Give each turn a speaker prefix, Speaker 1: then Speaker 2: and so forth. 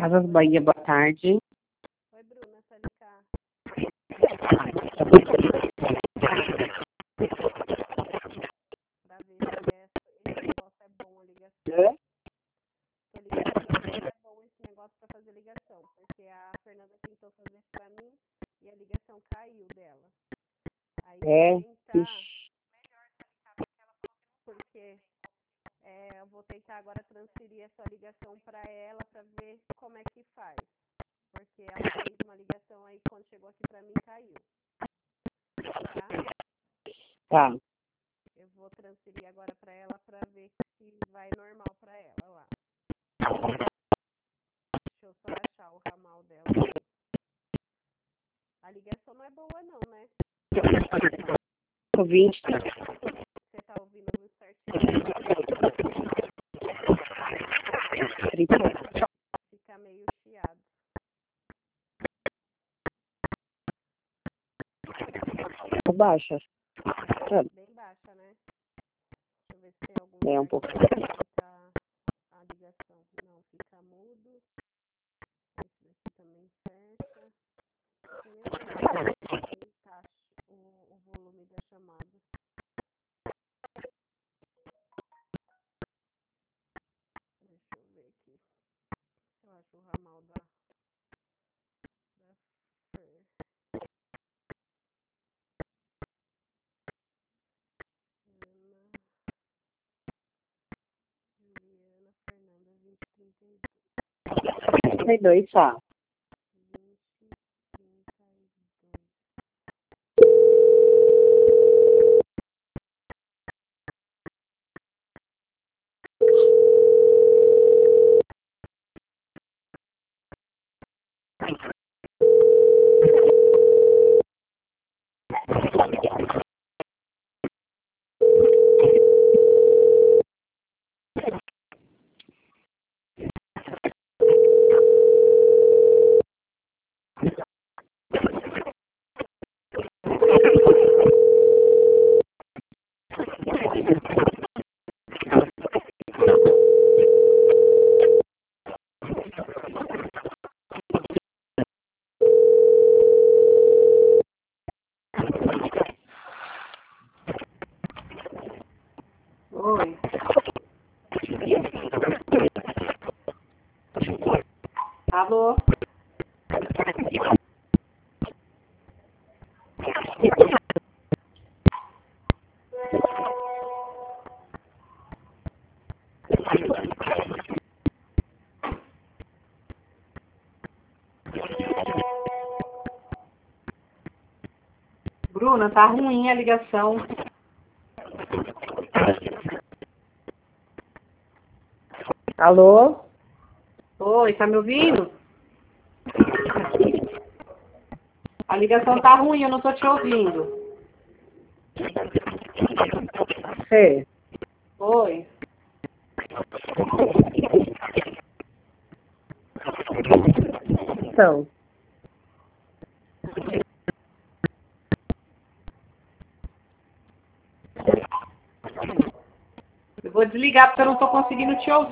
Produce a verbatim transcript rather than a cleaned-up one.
Speaker 1: Casas Bahia, boa tarde.
Speaker 2: Oi, Bruna, essa L K. Pra ver se é, esse negócio é bom a ligação.
Speaker 1: É?
Speaker 2: Tô ligando pra ver se é bom esse negócio pra fazer ligação. Porque a Fernanda tentou fazer pra mim e a ligação caiu dela. Aí
Speaker 1: É?
Speaker 2: eu vou tentar,
Speaker 1: Ixi.
Speaker 2: porque é, eu vou tentar agora transferir essa ligação pra ela pra ver como é que faz. Porque ela fez uma ligação aí, quando chegou aqui pra mim, caiu. Tá?
Speaker 1: Tá.
Speaker 2: Eu vou transferir agora pra ela pra ver se vai normal pra ela lá. Deixa eu só achar o ramal dela aqui. A ligação não é boa não, né?
Speaker 1: Ouvinte.
Speaker 2: Você tá ouvindo certinho? Fica meio chiado.
Speaker 1: Baixa.
Speaker 2: Bem baixa, né? Deixa eu ver se tem algum
Speaker 1: É um
Speaker 2: lugar
Speaker 1: pouco.
Speaker 2: que fica a ligação. Não, fica mudo. Esse daqui também fecha. Tem nenhum lugar que encaixe o, o volume da chamada. Deixa eu ver aqui. Eu acho o ramal da, da Fer. Ana Juliana Fernanda vinte trinta e dois.
Speaker 1: trinta e dois, tá.
Speaker 2: vinte trinta e dois.
Speaker 1: Oi. Alô? Bruna, tá ruim a ligação. Alô? Oi, tá me ouvindo? A ligação tá ruim, eu não tô te ouvindo. Sei. Oi. Então. Eu vou desligar porque eu não tô conseguindo te ouvir.